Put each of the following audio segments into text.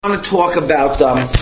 I want to talk about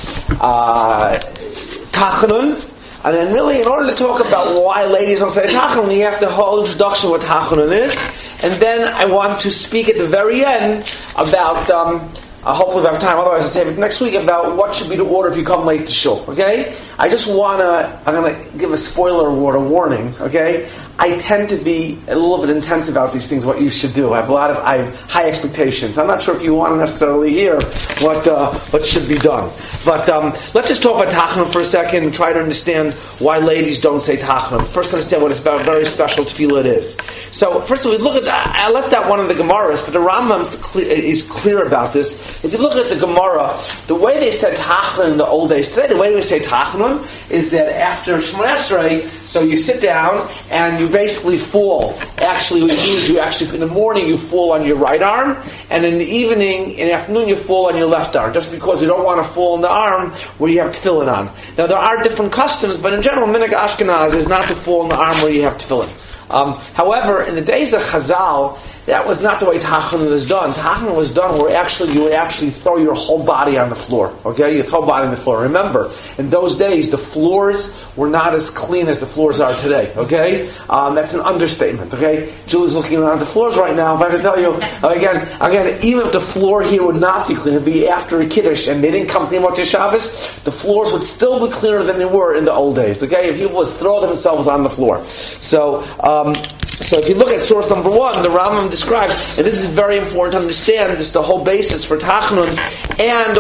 Tachanun, and then really in order to talk about why ladies don't say Tachanun, you have the whole introduction of what Tachanun is, and then I want to speak at the very end about, hopefully if I have time, otherwise I'll take it next week, about what should be the order if you come late to shul, okay? I'm going to give a spoiler or a warning, okay? I tend to be a little bit intense about these things, what you should do. I have high expectations. I'm not sure if you want to necessarily hear what should be done. But let's just talk about Tachanun for a second and try to understand why ladies don't say Tachanun. First, understand what it's about, very special tefillah it is. So, first of all, look at that. I left out one of the Gemaras, but the Rambam is clear about this. If you look at the Gemara, the way they said Tachanun in the old days, today the way we say Tachanun is that after Shemona Esrei, so you sit down and you basically fall. Actually, what it means you actually, in the morning you fall on your right arm, and in the evening, in the afternoon you fall on your left arm, just because you don't want to fall on the arm where you have tefillin on. Now there are different customs, but in general, Minhag Ashkenaz is not to fall on the arm where you have tefillin. However, in the days of Chazal, that was not the way Tachanun was done. Tachanun was done where you would actually throw your whole body on the floor. Okay, your whole body on the floor. Remember, in those days, the floors were not as clean as the floors are today. Okay, that's an understatement. Okay, Julie's looking around the floors right now. If I can tell you again, even if the floor here would not be clean, it'd be after a kiddush, and they didn't come clean about Shabbos, the floors would still be cleaner than they were in the old days. Okay, and people would throw themselves on the floor. So if you look at source number 1, the Rambam describes, and this is very important to understand, this is the whole basis for Tachanun, and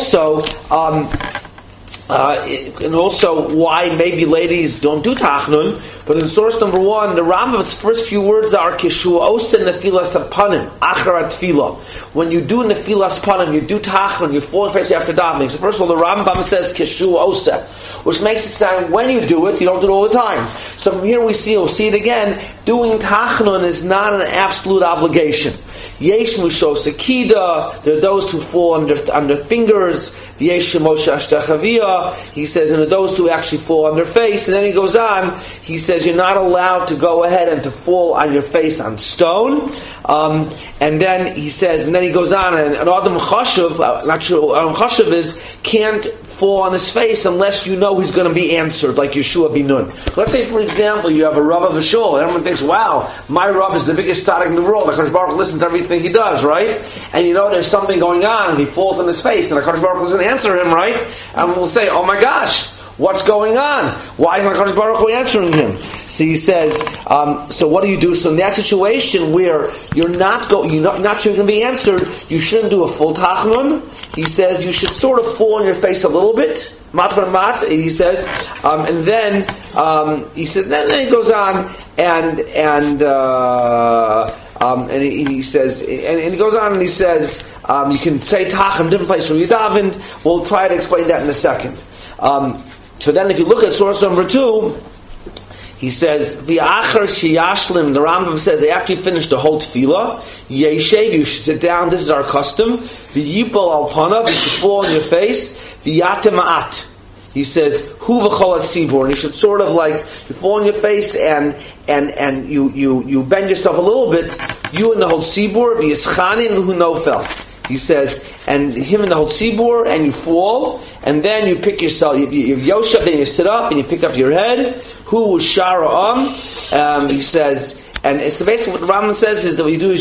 also why maybe ladies don't do Tachanun. But in source number 1, the Rambam's first few words are Kishu Osa Nefilas Panim Achara Tefillah. When you do Nefilas Panim, you do Tachanun, you fall face after davening. So first of all, the Rambam says Kishu Osa, which makes it sound when you do it, you don't do it all the time. So from here we'll see it again. Doing Tachanun is not an absolute obligation. Yesh Mushos Akida, there are those who fall under fingers. Yesh Moshe Ashtachavia, he says, and there are those who actually fall on their face. And then he goes on, he says you're not allowed to go ahead and to fall on your face on stone. And then he says, and then he goes on, and Adam Chashav, not sure what Adam Chashav is, can't fall on his face unless you know he's going to be answered, like Yeshua bin Nun. Let's say, for example, you have a Rav of a shul, and everyone thinks, wow, my Rav is the biggest tzaddik in the world. HaKadosh Baruch Hu listens to everything he does, right? And you know there's something going on, and he falls on his face, and HaKadosh Baruch Hu doesn't answer him, right? And we'll say, oh my gosh, what's going on? Why is HaKadosh Baruch Hu answering him? So he says, so what do you do? So in that situation where you're not sure you're going to be answered, you shouldn't do a full Tachanun. He says you should sort of fall on your face a little bit. Mat for mat, he says, and then he says. Then he goes on and he says, and he goes on and he says, you can say Tachanun different place from Yudavin. We'll try to explain that in a second. So then, if you look at source number 2. He says, "V'achar sheyashlim." The Rambam says, after you finish the whole tefillah, yeshev, you should sit down. This is our custom. V'yipol al panav, you should fall on your face. V'yatem ma'at. He says, "Hu v'chol at tzibur," and you should sort of like you fall on your face and you bend yourself a little bit. You and the whole tzibur, v'yischanin hu nofel. He says, and him in the whole tzibur, and you fall, and then you pick yourself, you yoshav, then you sit up, and you pick up your head. Who shara he says, and so basically what the Rambam says is that what you do is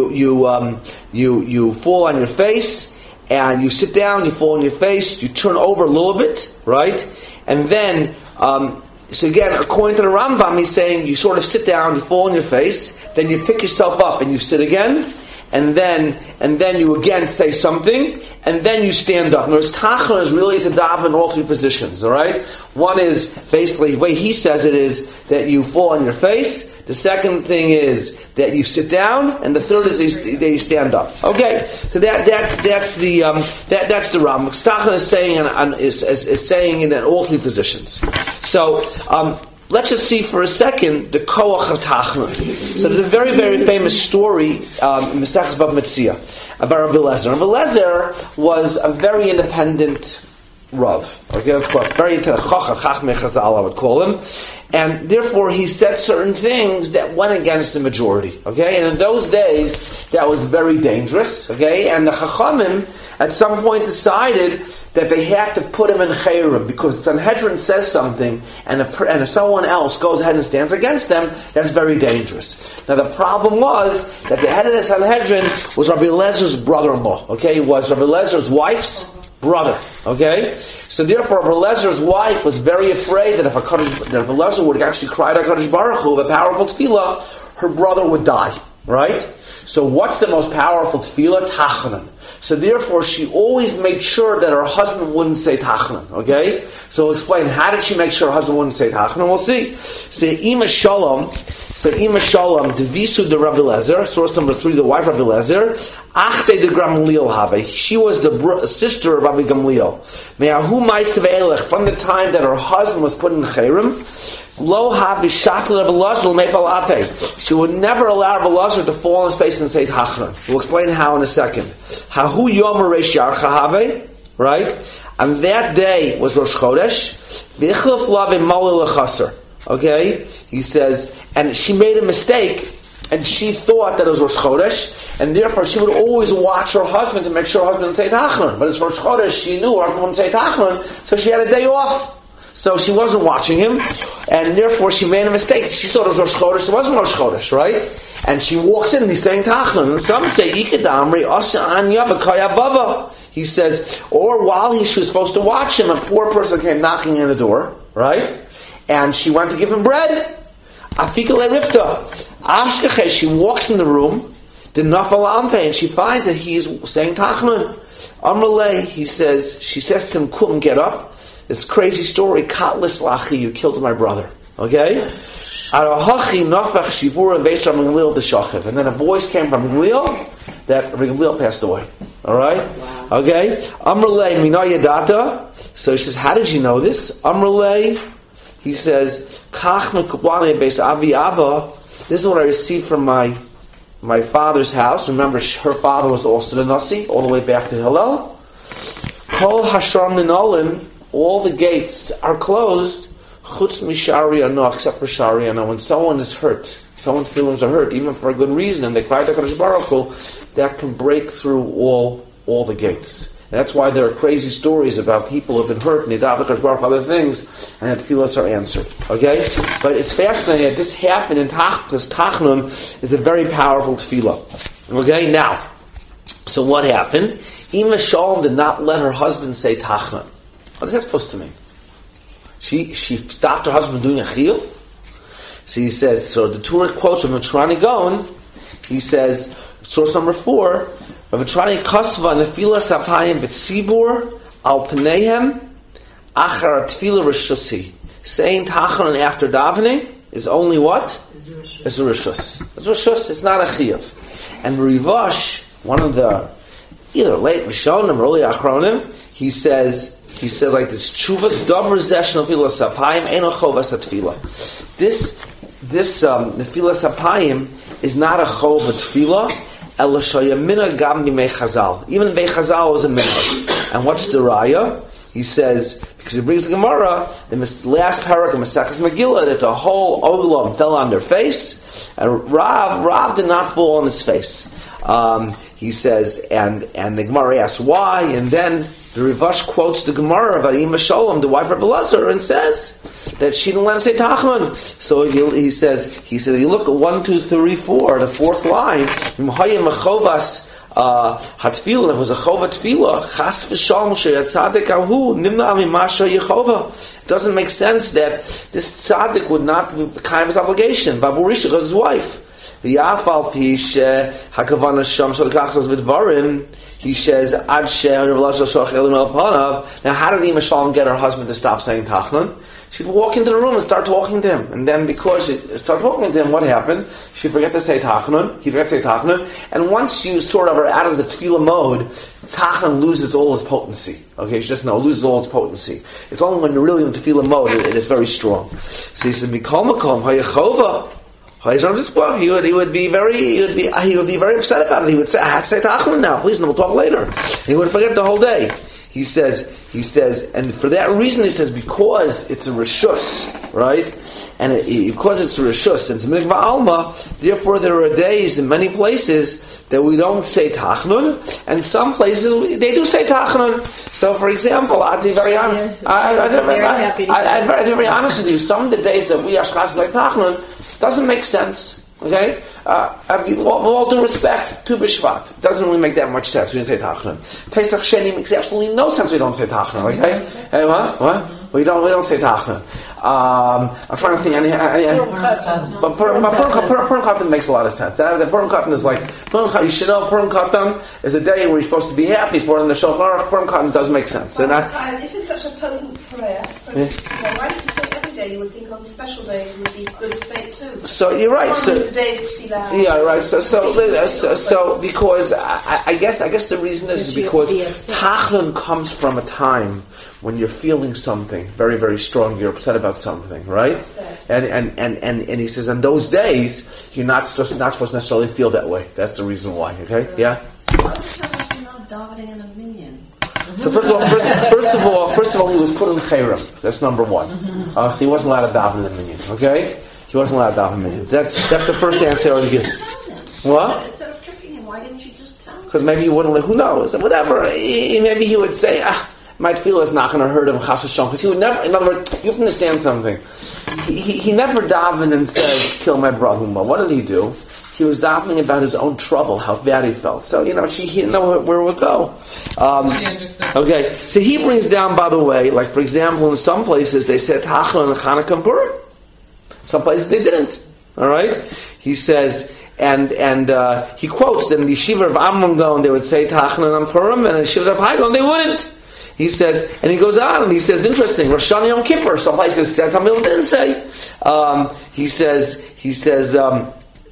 you fall on your face, and you sit down, you fall on your face, you turn over a little bit, right, and then so again, according to the Rambam, he's saying you sort of sit down, you fall on your face, then you pick yourself up and you sit again. And then you again say something, and then you stand up. Whereas Tachanun is really to daven in all 3 positions. All right. One is basically the way he says it is that you fall on your face. The second thing is that you sit down, and the third is that you stand up. Okay. So that's the Rambam. Tachanun is saying in all 3 positions. So. Let's just see for a second the koach of Tachanun. So there's a very, very famous story in Masechtas Bava Metzia about Rabbi Eliezer. Rabbi Eliezer was a very independent Rav. Okay, that's what very Chachmei Chazal I would call him. And therefore he said certain things that went against the majority. Okay, and in those days that was very dangerous. Okay, and the Chachamim at some point decided that they had to put him in Chayrim because Sanhedrin says something and if someone else goes ahead and stands against them, that's very dangerous. Now the problem was that the head of the Sanhedrin was Rabbi Elazar's brother-in-law. Okay, he was Rabbi Elazar's wife's brother. Okay, so therefore Rabbi Elazar's wife was very afraid that if Rabbi Elazar would actually cry to HaKadosh Baruch Hu with a powerful tefillah, her brother would die. Right? So what's the most powerful tefillah? Tachanun. So therefore, she always made sure that her husband wouldn't say Tachanun. Okay? So we'll explain, how did she make sure her husband wouldn't say Tachanun? We'll see. So Ima Shalom, Devisu de Rabbi Elazar, source number 3, the wife of Rabbi Elazar, Achte de Gamliel Habe. She was the sister of Rabbi Gamliel. Me'ahu Ma'asav Elech, from the time that her husband was put in Chayrim, Lo Havi Shakl Rabbi Elazar Me'pal Ape. She would never allow Rabbi Elazar to fall on his face and say Tachanun. We'll explain how in a second. Hahu Yom Reish Yarcha Habe, right? And that day was Rosh Chodesh. V'ichlef Lav Malil Chaser. Okay? He says, and she made a mistake, and she thought that it was Rosh Chodesh, and therefore she would always watch her husband to make sure her husband didn't say Tachanun. But it's Rosh Chodesh, she knew her husband wouldn't say Tachanun, so she had a day off. So she wasn't watching him, and therefore she made a mistake. She thought it was Rosh Chodesh, it wasn't Rosh Chodesh, right? And she walks in and he's saying Tachanun. And some say, Ikadamri, Asa Anya B'Kaya Baba. He says, or while she was supposed to watch him, a poor person came knocking on the door, right? And she went to give him bread. Afikale Rifta. Ashkache, she walks in the room, the Nafal Ampe, and she finds that he is saying Tachanun. Amrele, she says to him, Kum, get up. It's a crazy story. Katlis Lachi, you killed my brother. Okay? And then a voice came from Gamliel that Gamliel passed away. Alright? Wow. Okay? Amrele Minaya Data. So he says, how did you know this? Amrele, he says, this is what I received from my father's house. Remember, her father was also the Nasi, all the way back to Hillel. Kol Hashram Ninolim, all the gates are closed, chutz mishari no, except for shari no. When someone is hurt, someone's feelings are hurt, even for a good reason, and they cry to HaKadosh Baruch Hu, that can break through all the gates. And that's why there are crazy stories about people who have been hurt, and they daven HaKadosh Baruch Hu other things, and that tefillos are answered. Okay? But it's fascinating that this happened in because Tachanun is a very powerful tefillah. Okay? Now, so what happened? Ima Shalom did not let her husband say Tachanun. What is that supposed to mean? She stopped her husband doing a chiyuv? So he says, so the Torah quotes from Matrani Gaon, he says, source number 4, Matrani Kasva Nefila Sapayim B'tzibur Al Pneihem Achar Tefila Rishusi. Saying Tachanun after davening is only what? It's a Rishus. It's a Rishus, it's not a chiyuv. And Rivash, one of the either late Rishonim or early Achronim, he says like this: Chuvas davar zesh nefila sapayim eno chovas atfila. This nefila sapayim is not a chov atfila. Ela shayamina gam b'mei chazal. Even b'mei chazal was a minhag. And what's the raya? He says, because he brings the Gemara, the last parak of Maseches Megillah, that the whole olam fell on their face, and Rav did not fall on his face. He says, and the Gemara asks why, and then the Rivash quotes the Gemara about Ima Shalom, the wife of Rabbi Elazar, and says that she didn't let him say Tachanun. So he says, if you look at 1, 2, 3, 4, the 4th line, Hatfila, if it was a chova tefila, chas v'shalom she'yatzadik ahu nimna mimasha yechova. It doesn't make sense that this tzaddik would not be kind of his obligation. Baburisha was his wife. V'yafal pish hakavana sham shalakachos v'dvarim. He says, Ad now how did Ima Shalom get her husband to stop saying Tachanun? She'd walk into the room and start talking to him. And then because she started talking to him, what happened? She'd forget to say Tachanun. He'd forget to say Tachanun. And once you sort of are out of the tefillah mode, Tachanun loses all its potency. Okay, you just know, loses all its potency. It's only when you're really in the tefillah mode, it is very strong. So he said, Mikol Makom, Hayachova. He would be very upset about it. He would say, I have to say Tachanun now, please, and we'll talk later. He would forget the whole day. he says, and for that reason, he says, because it's a reshus, right? And because it's a reshus and it's a mikvah alma, therefore there are days in many places that we don't say tachnun, and some places they do say tachnun. So, for example, I'll be very honest. I'll be very honest with you. Some of the days that we Ashkenazim like tachnun doesn't make sense. Okay, with all due respect, Tu B'Shvat doesn't really make that much sense. We don't say tachnun. Pesach Sheni makes absolutely no sense. We don't say tachnun. Okay, hey, what? We don't say tachnun. I'm trying to think. But Purim Katan makes a lot of sense. The Purim Katan is like you should know. Purim Katan is a day where you're supposed to be happy for, and the Shulchan Aruch Purim Katan does make sense. And if it's such a potent prayer, why don't you say it every day? You would think on special days it would be good to say it too. So you're right. So the day of Tefillah. Yeah, right. So because I guess the reason is because Tachnun comes from a time when you're feeling something very, very strong. You're upset about something, right? And he says, on those days, you're not supposed to necessarily feel that way. That's the reason why. Okay, yeah. Why don't you not davening in a minyan? So first of all, he was put in chayrim. That's number one. So he wasn't allowed to daven in the minyan. Okay, he wasn't allowed to daven in the minyan. That's the first answer I would give. What? Instead of tricking him, why didn't you just tell him? Because maybe he wouldn't. Who knows? Whatever. Maybe he would say, might feel it's not going to hurt him, chas v'shalom, because he would never. In other words, you have to understand something. He never davened and says, "Kill my brother." What did he do? He was davening about his own trouble, how bad he felt. So he didn't know where it would go. She understood. Okay, so he brings down, by the way, like for example, in some places they said Tachnun and Chanukah and Purim. Some places they didn't. All right, he says. And he quotes that in the Yeshiva of Amram Gaon they would say Tachnun and Purim, and in the Yeshiva of Hai Gaon they wouldn't. He says, and he goes on, and he says, interesting, Rosh Hashanah Yom Kippur, some places said, some people didn't say. He says, and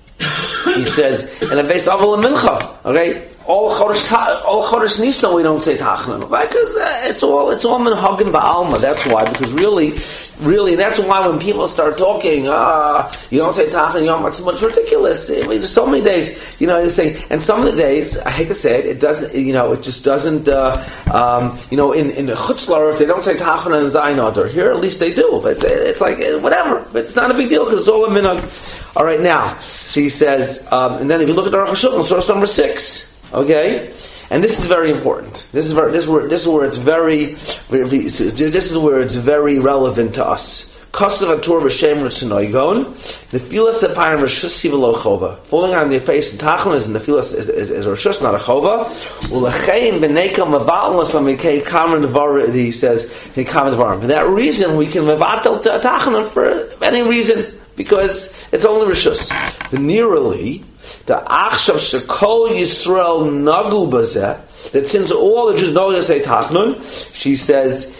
then based Aval and Mincha, okay, all Chodesh Nisan we don't say Tachnun, right? Because it's all Minhagim Ba'alma. That's why, because really, that's why when people start talking, you don't say Tachnun Yom, it's much ridiculous. There's so many days, they say, and some of the days, I hate to say it, it doesn't, it just doesn't, in the Chutz La'aretz, they don't say Tachnun and Zayin Adar. Here, at least they do. But it's like, whatever. But it's not a big deal, because it's all a Minhag. All right, now, so he says, and then if you look at the Aruch HaShulchan, source number 6, okay, and this is very important. This is where it's very relevant to us. Kasav Atur v'Shem Ritznoigon, Nefilas Apayim Rishus Sivelo Chova. Falling on the face and Tachnun is Nefilas is Rishus, not a Chova. Ulechein b'Neikam Mevatel Lamikei Kamen Dvar. He says he Kamen Dvarim. For that reason, we can Mevatel Tachnun for any reason, because it's only Rishus. Venerally, the Achshav Shekol Yisrael Nagu Bazeh, that since all the Jews know to say Tachnun, he says,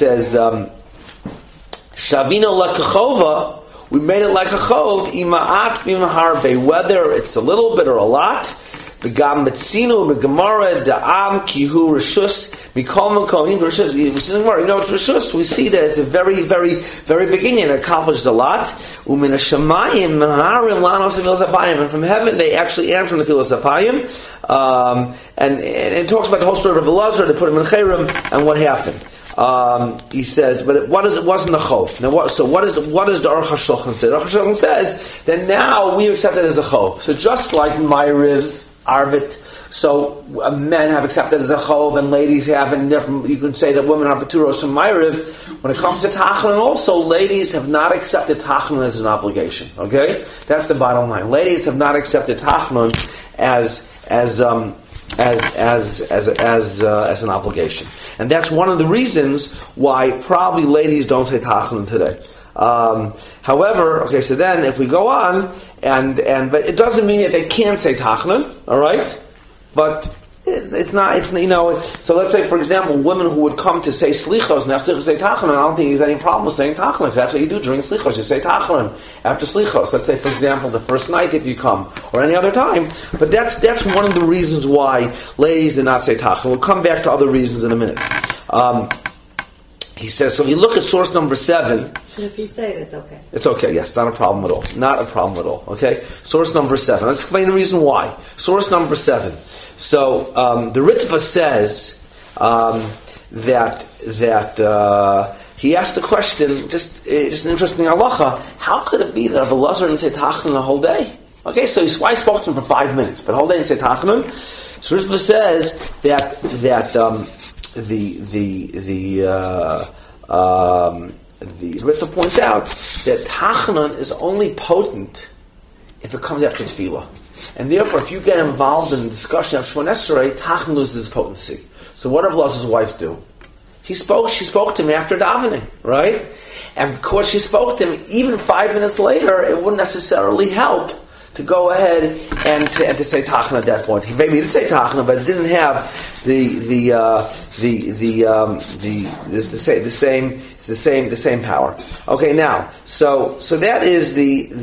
Shavino Lekachova, we made it like a chov, ima'at b'maharbe, whether it's a little bit or a lot, Begam Metzinu, Begamara, Da'am, Kihu, Rishus, Mikol Mekolim, Rishus, it's Rishus, we see that it's a very, very, very beginning, it accomplishes a lot. Umin Hashemayim, Maharim, Lanos, and Filas. And from heaven, they actually answer the Filas Apayim, and it talks about the whole story of Elazar, they put him in Chayrim, and what happened. He says, but it wasn't a chov. Now, what does the Aruch HaShulchan say? The Aruch HaShulchan says that now we accept it as a chov. So just like Ma'ariv, Arvit, so men have accepted as a chov, and ladies have, and you can say that women are paturos from Ma'ariv. When it comes to Tachnun, also ladies have not accepted Tachnun as an obligation. Okay, that's the bottom line. Ladies have not accepted Tachnun as an obligation, and that's one of the reasons why probably ladies don't say Tachnun today. However, okay, so then if we go on, but it doesn't mean that they can't say Tachnun, all right? But it's not. So let's say, for example, women who would come to say Slichos and after say Tachnun, I don't think there's any problem with saying Tachnun, because that's what you do during Slichos. You say Tachnun after Slichos. Let's say, for example, the first night if you come, or any other time. But that's one of the reasons why ladies did not say Tachnun. We'll come back to other reasons in a minute. He says, so if you look at source number 7... And if you say it, it's okay. It's okay, yes, not a problem at all. Not a problem at all, okay? Source number 7. Let's explain the reason why. Source number 7. So, the Ritva says he asked the question, just an interesting halacha, how could it be that Rav Elazar didn't say Tachanun the whole day? Okay, so his wife spoke to him for 5 minutes, but the whole day didn't say Tachanun. So Ritva says that the Ritva points out that Tachanun is only potent if it comes after Tefillah. And therefore, if you get involved in the discussion of Shemona Esrei, Tachanun loses its potency. So what did Rav Elazar's wife do? She spoke to him after davening, right? And because she spoke to him, even 5 minutes later, it wouldn't necessarily help to go ahead and to say Tachanun at that point. Maybe he did say Tachanun, but it didn't have the same power. Okay, now, so that is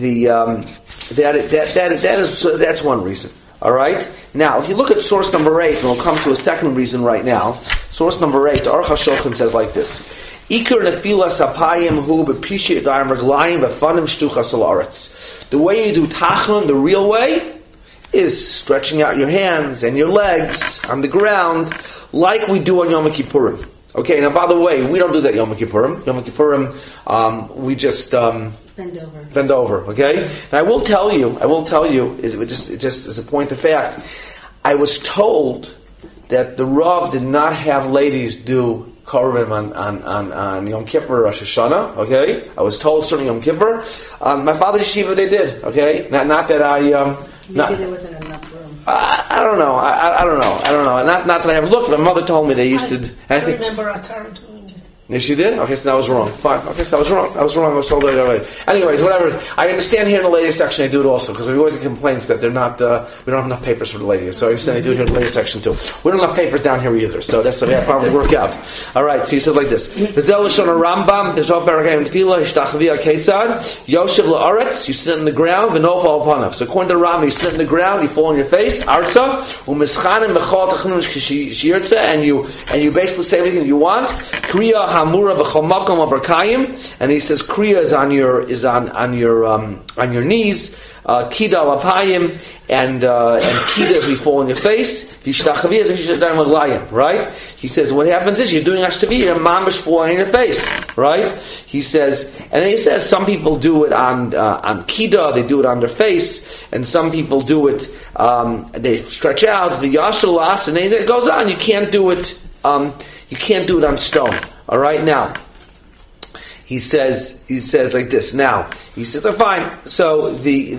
that's one reason. All right. Now, if you look at source number 8, and we'll come to a second reason right now. Source number 8, the Aruch HaShulchan says like this: Iker nefilas hapayim hu b'pisha yadayim reglayim v'fanim shtuchas al aretz. The way you do Tachanun, the real way, is stretching out your hands and your legs on the ground, like we do on Yom Kippurim. Okay. Now, by the way, we don't do that Yom Kippurim. Yom Kippurim, we just bend over. Okay. And I will tell you, it just as a point of fact, I was told that the Rav did not have ladies do Korban on Yom Kippur, Rosh Hashanah. Okay, I was told certainly Yom Kippur. My father's yeshiva they did. Okay, not that I. Maybe there wasn't enough room. I don't know. I don't know. Not that I have looked. My mother told me they used to. I remember Atara doing it. Yes, she did? Okay, so I was wrong. Fine. Okay, so I was wrong. I was told that way. Anyways, whatever. I understand here in the ladies section they do it also, because we always get complaints that they're not, we don't have enough papers for the ladies. So I understand they do it here in the ladies section too. We don't have enough papers down here either, so that's the problem to work out. Alright, so he says like this. The Zelishon Rambam, the Zov Berakayim Tefillah, Hishtachvi HaKetzad, Yoshev La'aretz, you sit on the ground, V'nofal Upanav. So according to the Rambam, you sit on the ground, you fall on your face, Arza, U'mischanim B'chol Tachanun Shirtza, and you basically say everything you want. Kriya Hamura B'chol and he says kriya is on your knees, kida lapayim, and kida is we fall on your face. Right? He says what happens is you're doing ashtaviyah, your mamish falling on your face. Right? He says, and then he says some people do it on kida, they do it on their face, and some people do it they stretch out the yashalas, and it goes on. You can't do it on stone. All right, now he says like this. Now he says, oh, fine. So he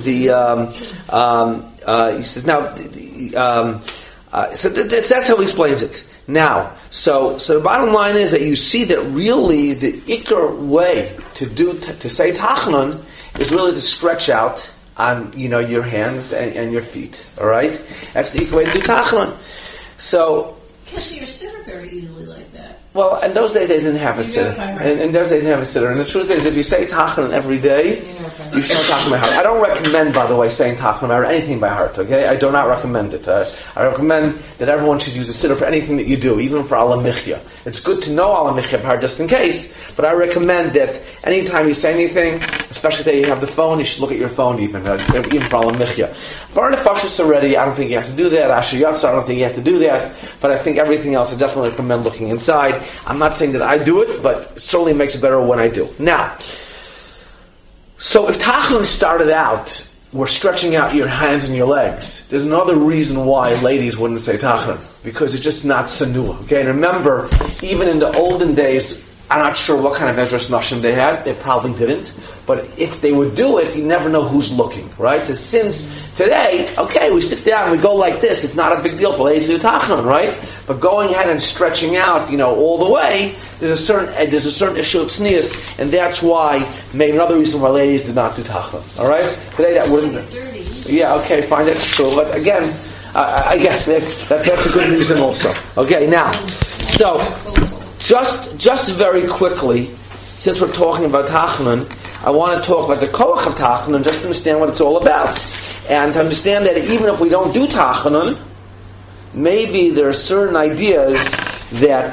says now. So that's how he explains it. Now, so the bottom line is that you see that really the ikar way to say Tachanun is really to stretch out on your hands and your feet. All right, that's the ikar way to do Tachanun. So. Can't see your sitter very easily like that. Well, in those days they didn't have a sitter. In those days they didn't have a sitter. And the truth is, if you say Tachanun every day, you should know Tachanun by heart. I don't recommend, by the way, saying Tachanun by heart, anything by heart, okay? I do not recommend it. I recommend that everyone should use a sitter for anything that you do, even for Alam Michya. It's good to know Alam Michya by heart just in case, but I recommend that anytime you say anything, especially that you have the phone, you should look at your phone even for Alam Michya. Bar Nefashis already, I don't think you have to do that. Asher Yatsa, I don't think you have to do that. But I think everything else, I definitely recommend looking inside. I'm not saying that I do it, but it certainly makes it better when I do. Now, so if Tachanun started out, we're stretching out your hands and your legs. There's another reason why ladies wouldn't say Tachanun, because it's just not sanua. Okay, and remember, even in the olden days, I'm not sure what kind of Ezras Nashim they had. They probably didn't. But if they would do it, you never know who's looking, right? So since today, okay, we sit down and we go like this. It's not a big deal for ladies to do Tachanun, right? But going ahead and stretching out, all the way, there's a certain issue of tznius, and that's why, maybe another reason why ladies did not do Tachanun. All right? Today that wouldn't. Yeah, okay, fine, that's true. But again, I guess that's a good reason also. Okay, now, so. Just very quickly, since we're talking about Tachanun, I want to talk about the koach of Tachanun, just to understand what it's all about. And to understand that even if we don't do Tachanun, maybe there are certain ideas that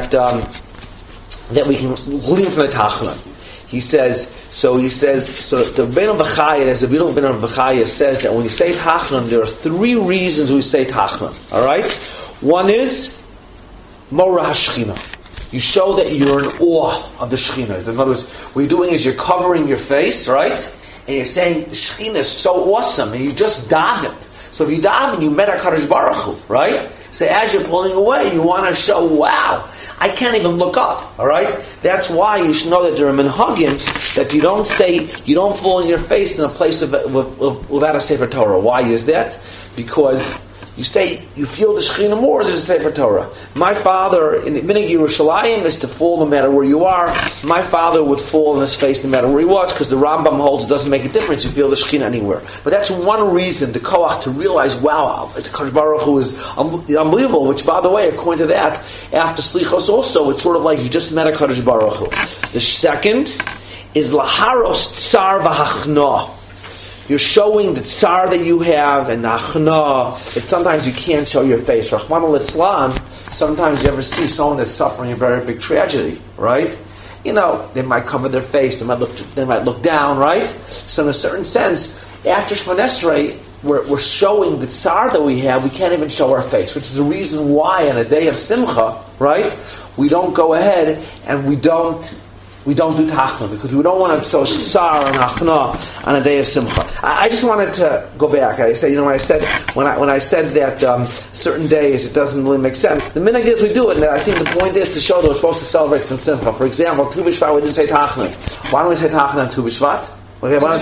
we can glean from the Tachanun. He says, so the Ben Bechaya, as the beautiful Ben Bechaya says, that when you say Tachanun, there are 3 reasons we say Tachanun. All right? One is Mora Hashchina. you show that you're in awe of the Shekhinah. In other words, what you're doing is you're covering your face, right? And you're saying the Shekhinah is so awesome, and you just davened. So if you daven, you met HaKadosh Baruch Hu, right? So as you're pulling away, you want to show, wow, I can't even look up, all right? That's why you should know that there are minhagim that you don't fall on your face in a place without a Sefer Torah. Why is that? Because you say you feel the Shekhinah more, there's a Sefer Torah. My father, in the Minhag Yerushalayim, is to fall no matter where you are. My father would fall on his face no matter where he was, because the Rambam holds it doesn't make a difference, you feel the Shekhinah anywhere. But that's one reason, the Koach, to realize, wow, it's HaKadosh Baruch Hu is unbelievable, which, by the way, according to that, after Slichos also, it's sort of like you just met HaKadosh Baruch Hu. The second is Laharos Tsar V'Hachna. You're showing the tsar that you have and the achna. Sometimes you can't show your face. Rahman al-Islam, sometimes you ever see someone that's suffering a very big tragedy, right? You know, they might cover their face, they might look down, right? So in a certain sense, after Shemona Esrei, we're showing the tsar that we have, we can't even show our face, which is the reason why on a day of Simcha, right, we don't go ahead and we don't do tachna, because we don't want to show tsar and achna on a day of simcha. I just wanted to go back. I say, when I said that certain days it doesn't really make sense. The minhag is we do it, and I think the point is to show that we're supposed to celebrate some simcha. For example, Tu B'Shvat we didn't say tachna. Why don't we say tachna on Tu B'Shvat? Okay, why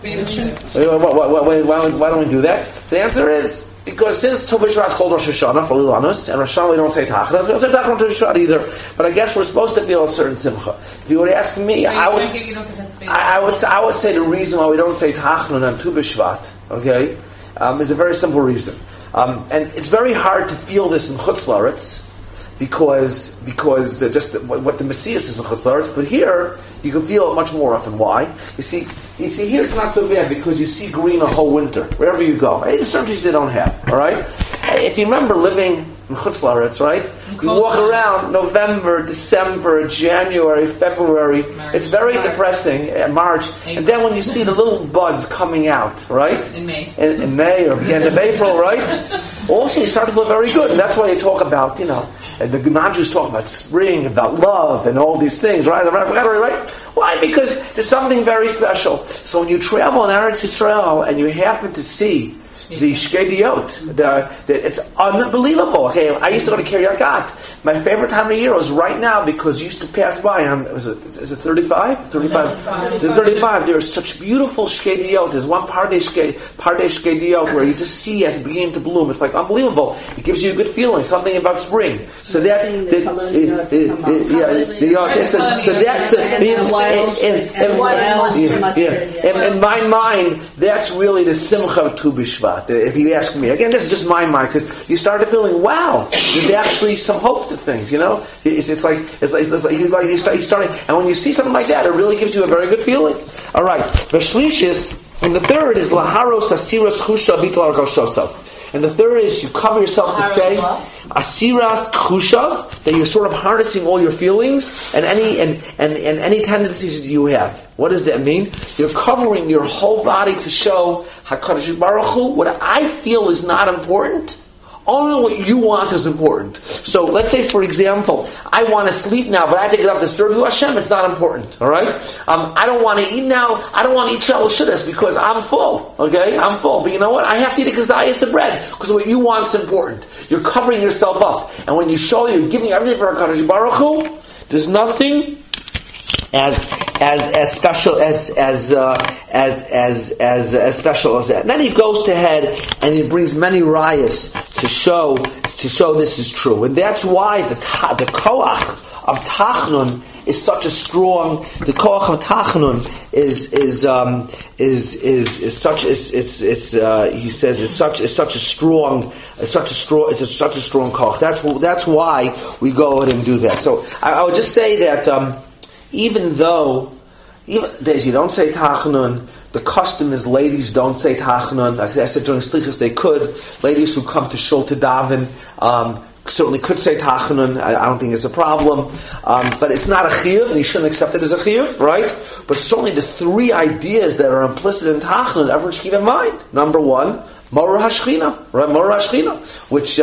don't we do that? The answer is, because since Tu B'Shvat is called Rosh Hashanah for Lilanus, and Rosh Hashanah we don't say Tachna, so we don't say Tachna to Rosh Hashanah either. But I guess we're supposed to feel a certain simcha. If you were to ask me, I would say the reason why we don't say Tachna on Tu B'Shvat, okay, is a very simple reason. And it's very hard to feel this in Chutz La'aretz, because just what the Metzias is in Chutz La'aretz, but here you can feel it much more often. Why? You see, here it's not so bad because you see green a whole winter wherever you go. There's certain things they don't have. All right. If you remember living in Chutz La'aretz, right? You walk around November, December, January, February. It's very depressing. March, and then when you see the little buds coming out, right? In May. In May or the end of April, right? Also, you start to feel very good, and that's why you talk about, and the Gemadrus talk about spring, about love, and all these things, right? Right? Why? Because there's something very special. So when you travel in Eretz Yisrael and you happen to see the Shkei Diot, it's unbelievable. Okay, I used to go to Kiryat Gat. My favorite time of the year was right now because you used to pass by. Is it 35? 35. 35. There are such beautiful Shkei Diot. There's one Pardes Shkei Diot where you just see as beginning to bloom. It's like unbelievable. It gives you a good feling, something about spring. So that's in my mind. That's really the Simcha of Tu B'Shvat. If you ask me, again, this is just my mind, because you started feeling, wow, there's actually some hope to things. It's like he's starting, and when you see something like that, it really gives you a very good feeling. All right, the shlishis, and the third is laharos asiras chusha bitol argoshosav. And the third is you cover yourself to say asirat chusha, that you're sort of harnessing all your feelings and any tendencies that you have. What does that mean? You're covering your whole body to show HaKadosh Baruch Hu, what I feel is not important, only what you want is important. So let's say, for example, I want to sleep now, but I have to get up to serve you Hashem. It's not important. All right. I don't want to eat now. I don't want to eat shallow shidduchs because I'm full. Okay, I'm full. But you know what? I have to eat a kazayas of bread because what you want is important. You're covering yourself up, and when you show you're giving everything for HaKadosh Baruch Hu, there's nothing as special as special as that. And then he goes ahead and he brings many rayas to show this is true, and that's why the koach of Tachnun is such a strong. The koach of Tachnun is such a strong koach. That's why we go ahead and do that. So I would just say that. Even though you don't say Tachnun, the custom is ladies don't say Tachnun. Like I said during Slichos, they could. Ladies who come to Shul to daven certainly could say Tachnun. I don't think it's a problem. But it's not a chiyuv, and you shouldn't accept it as a chiyuv, right? But certainly the three ideas that are implicit in Tachnun, everyone should keep in mind. Number one, Morah Hashchina, right? Morah Hashchina, which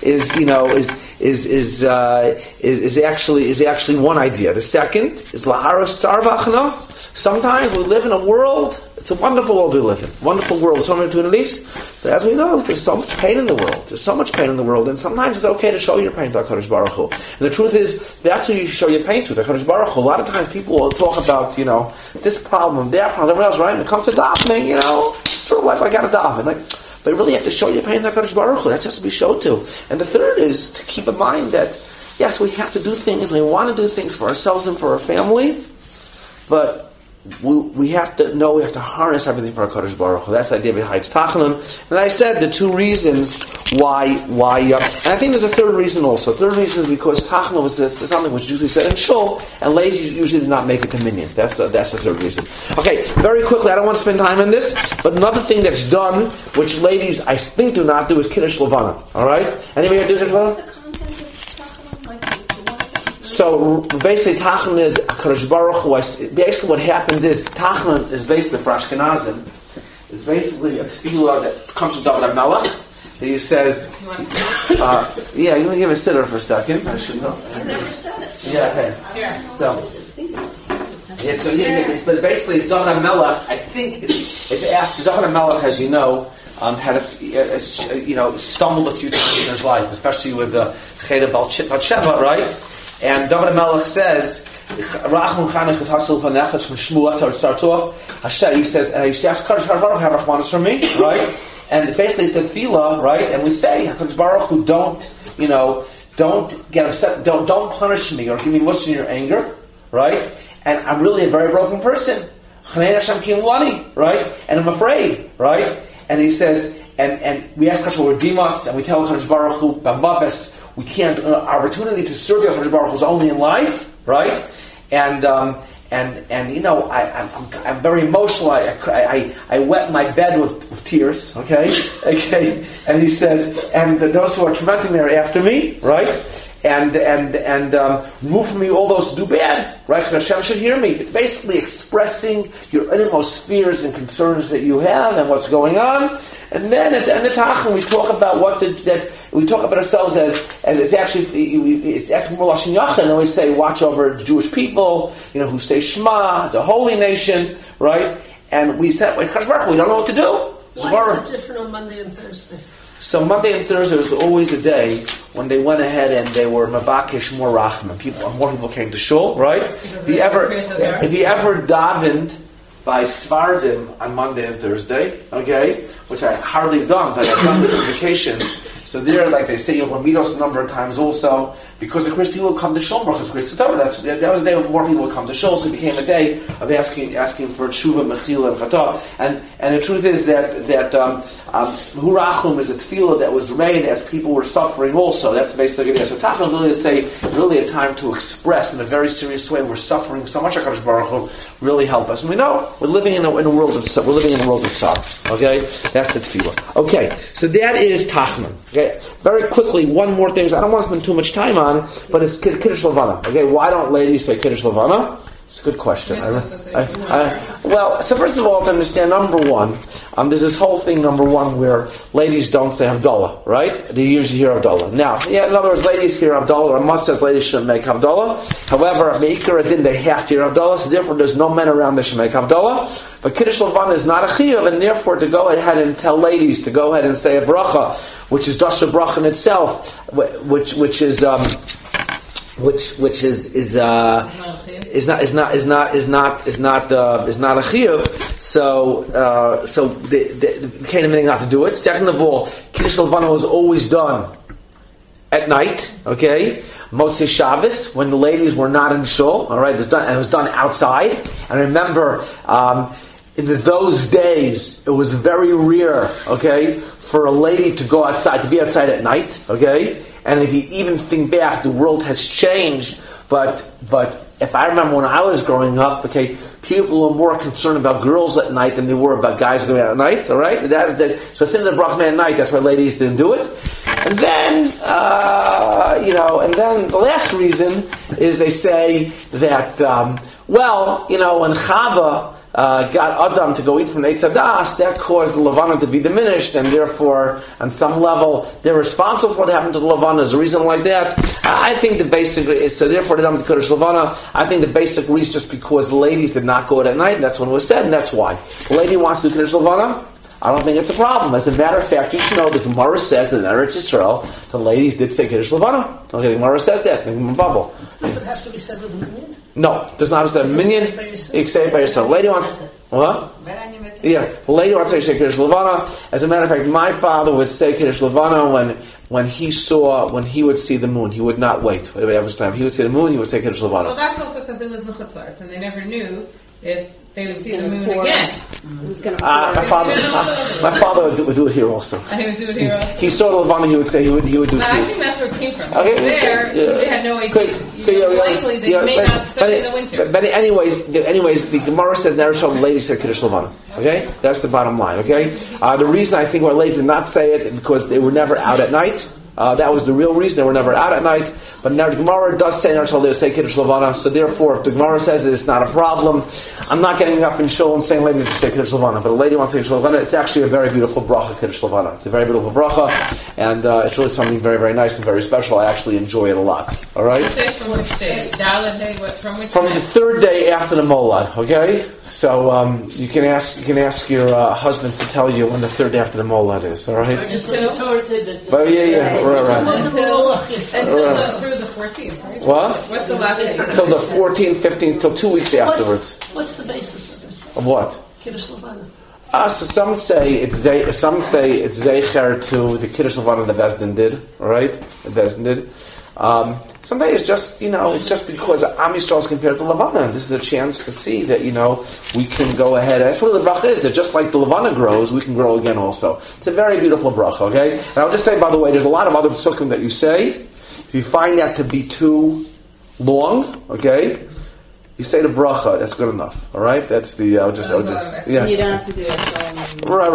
is actually one idea. The second is Laharos Tzarvachna. Sometimes we live in a world. It's a wonderful world we live in. Wonderful world, so many opportunities. But as we know, there's so much pain in the world. There's so much pain in the world, and sometimes it's okay to show your pain to HaKadosh Baruch Hu. And the truth is, that's who you show your pain to HaKadosh Baruch Hu. A lot of times people will talk about, this problem, that problem, everyone else, right? When it comes to davening, sort of life, I got to daven. But you really have to show your pain to HaKadosh Baruch Hu. That has to be shown to. And the third is to keep in mind that, yes, we have to do things, we want to do things for ourselves and for our family, but we have to know we have to harness everything for HaKadosh Baruch Hu. That's the idea behind Tachanun. And I said the two reasons why, and I think there's a third reason also. The third reason is because Tachanun was something which usually said in Shul, and ladies usually did not make it to minyan. That's the third reason. Okay, very quickly, I don't want to spend time on this, but another thing that's done, which ladies I think do not do, is Kiddush Levana. Alright? Anybody here do Kiddush Levana? So basically, Tachanun is HaKadosh Baruch Hu. Basically, what happens is Tachanun is basically for Ashkenazim. It's basically a tefillah that comes from David HaMelech. He says, You want to "Yeah, you want to give a sitter for a second? I should know." I never said it. Yeah, okay. Here. So, I think it's but basically, David HaMelech. I think it's after David HaMelech, as you know, had stumbled a few times in his life, especially with the Cheda Bathsheba, right? And David HaMelech says, "Rachum chanech v'tasul v'nechach from Shmuel." It starts off. Hashem, he says, and he says, "Kadosh Baruch Hu, have rachmanis for me," right? And basically, it's the tefillah, right? And we say, "Kadosh Baruch Hu, don't get upset, don't punish me or give me much in your anger," right? And I'm really a very broken person, right? And I'm afraid, right? And he says, and we ask Kadosh Baruch Hu to redeem us, and we tell Kadosh Baruch Hu, "Bambabes." We can't. Opportunity to serve HaKadosh Baruch Hu is only in life, right? And I'm very emotional. I wet my bed with tears. Okay. And he says, and those who are tormenting me are after me, right? And remove from me all those who do bad, right? Because Hashem should hear me. It's basically expressing your innermost fears and concerns that you have and what's going on. And then at the end of Tachanun, we talk about we talk about ourselves as it's actually more Lashon Yachid, and we say watch over the Jewish people, who say Shema, the holy nation, right? And we said, we don't know what to do. Why is it different on Monday and Thursday? So Monday and Thursday was always a day when they went ahead and they were Mavakish more Rachman. More people came to Shul, right? If you ever davened by Svardim on Monday and Thursday, okay, which I hardly have done, but I've done this on vacations. So there, like they say, you'll meet us a number of times also, because the Christian people come to Shul, that was the day when more people would come to Shul, so it became a day of asking for Tshuva, Mechila, and Chata. And the truth is that Hurachum is a tefillah that was made as people were suffering also. That's basically it. So Tachanun really is really a time to express in a very serious way, we're suffering so much, HaKadosh Baruch Hu really help us. And we know we're living in a world of sorrow. Okay? That's the tefillah. Okay, so that is Tachanun. Okay, very quickly, one more thing. I don't want to spend too much time on, but it's Kiddush Levana. Okay, why don't ladies say Kiddush Levana? It's a good question. Well, so first of all, to understand, number one, there's this whole thing, number one, where ladies don't say Havdalah, right? They usually hear Havdalah. Now, in other words, ladies hear Havdalah, or Amos says ladies shouldn't make Havdalah. However, Meikar Adin, they have to hear Havdalah, so therefore there's no men around that should make Havdalah. But Kiddush Levana is not a chiyuv, and therefore to go ahead and tell ladies to go ahead and say a bracha, which is Dasha Bracha in itself, which is not a chiyuv. So the became a meaning not to do it. Second of all, Kiddush Levana was always done at night. Okay, Motzei Shabbos when the ladies were not in shul. All right, it was done outside. And remember, in those days, it was very rare. Okay, for a lady to go outside, to be outside at night. Okay, and if you even think back, the world has changed. But if I remember when I was growing up, okay, people were more concerned about girls at night than they were about guys going out at night. All right, so since it brought men at night, that's why ladies didn't do it. And then and then the last reason is they say that when Chava got Adam to go eat from the Eitz Hadas, that caused the Levana to be diminished, and therefore, on some level, they're responsible for what happened to the Levana. As a reason like that, I think the basic is, so therefore, they don't have the Kodesh Levana. I think the basic reason is just because the ladies did not go out at night, and that's when it was said, and that's why. The lady wants to do Kodesh Levana, I don't think it's a problem. As a matter of fact, you should know the Gemara says that in Eretz Yisrael, the ladies did say Kiddush Levana. Okay, the Gemara says that in the bubble. Does it have to be said with a minion? No, does not say a minion. You say it by yourself. Lady wants. What? Yeah, the lady wants to say Kiddush Levana. As a matter of fact, my father would say Kiddush Levana when he would see the moon. He would not wait. Every time he would see the moon, he would say Kiddush Levana. Well, that's also because they lived in Chutzlaritz and they never knew if they would see the moon again. It was going to my father would do it here also. He would do it here also. He saw the Levana, he would say he would do it I here. think that's where it came from. Okay. They had no idea. It's likely they may not study in the winter. But anyways, the Gemara says never shall the lady say Kiddush Levana. Okay, that's the bottom line. Okay, the reason I think why ladies did not say it because they were never out at night. That was the real reason they were never out at night. But now the Gemara does say never shall they say Kiddush Levana. So therefore, if the Gemara says that it's not a problem, I'm not getting up in shul and saying lady to say Kiddush Levana. But a lady wants to say Kiddush Levana. It's actually a very beautiful bracha, Kiddush Levana. It's a very beautiful bracha, and it's really something very, very nice and very special. I actually enjoy it a lot. All right. From which day? Dalet day. What? From which? From the third day after the Molad. Okay. So you can ask your husbands to tell you when the third day after the Molad is. All right. But until through the 14th. Right? What? What's the last day? Till the 14th, 15th, till 2 weeks afterwards. What's the basis of it? Of what? Kiddush Levana. So some say it's Zeicher to the Kiddush Levana the Bezdin did. All right, the Bezdin did. Sometimes it's just because Am Yisrael is compared to Levana, and this is a chance to see that we can go ahead. That's what the bracha is. That just like the Levana grows, we can grow again also. It's a very beautiful bracha. Okay, and I'll just say by the way, there's a lot of other psukim that you say. If you find that to be too long, okay, you say the bracha. That's good enough. All right, that's the. You don't have to do it. Right.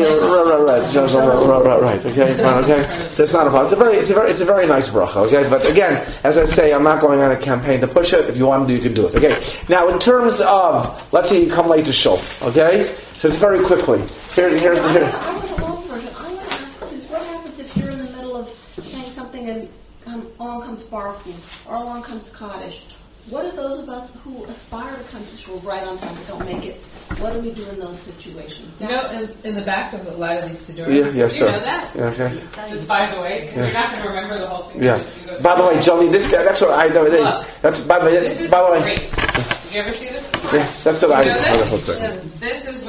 Okay. That's not a problem. It's a very nice bracha. Okay, but again, as I say, I'm not going on a campaign to push it. If you want to do, you can do it. Okay. Now, in terms of, let's say you come late to shul. Okay, so it's very quickly. Here's the. I want a long version. I want to ask is what happens if you're in the middle of saying something and along comes Baruch or along comes Kaddish? What are those of us who aspire to come to shul right on time but don't make it? What do we do in those situations? In the back of a lot of these sidurim. Yes, sir. You know that? Yeah, okay. Just by the way, because you're not going to remember the whole thing. Yeah. By the way, Johnny, that's what I know. Look, that's by the way. This is great. Did you ever see this before? Yeah, that's what I know. This is